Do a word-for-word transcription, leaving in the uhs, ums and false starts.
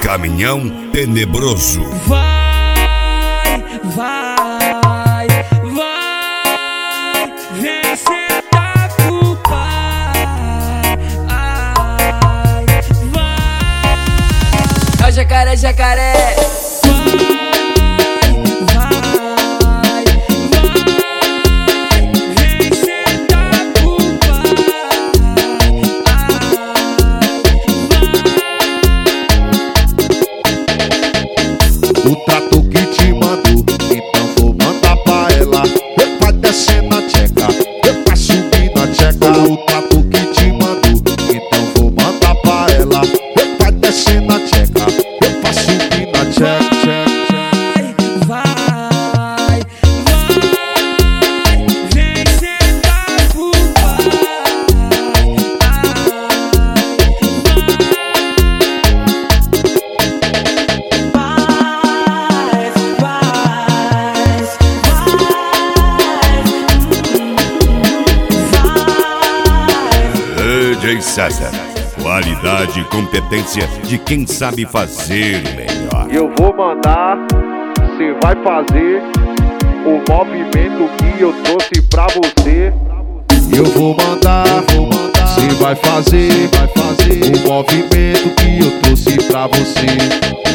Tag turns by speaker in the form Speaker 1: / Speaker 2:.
Speaker 1: Caminhão Tenebroso.
Speaker 2: Vai, vai, vai, vem sentar pro pai. Ai, vai. É o jacaré, jacaré.
Speaker 3: O trato que te mandou, então vou mandar pra ela. Vai descer na tcheca, vai subir na tcheca. O trato que te mandou, então vou mandar pra ela. Vai descer na tcheca, vai subir na tcheca.
Speaker 2: Vai, vai, vem sentar pro
Speaker 1: D J César, qualidade e competência de quem sabe fazer o melhor.
Speaker 3: Eu vou mandar, você vai fazer o movimento que eu trouxe pra você. Eu vou mandar, você vai fazer, vai fazer o movimento que eu trouxe pra você.